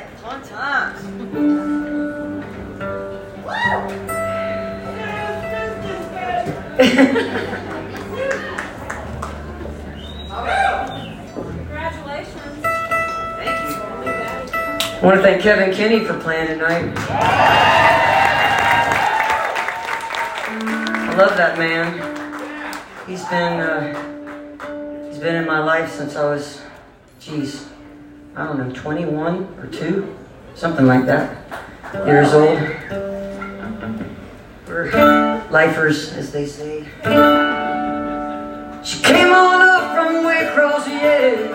Fun times. Congratulations. Thank you. I want to thank Kevin Kinney for playing tonight. I love that man. He's been in my life since I was, geez, I don't know, 21 or 2, something like that, years old. We're lifers, as they say. She came on up from way across the edge,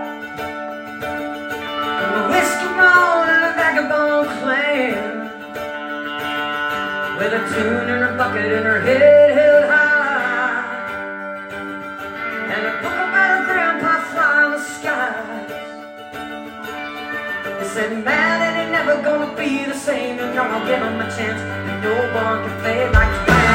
a whiskey bone and a vagabond clan, with a tune in her bucket and her head held high, and a book about her grandpa flying the skies. They said, man, it ain't never gonna be the same, and I'll give him a chance, and no one can play like Japan.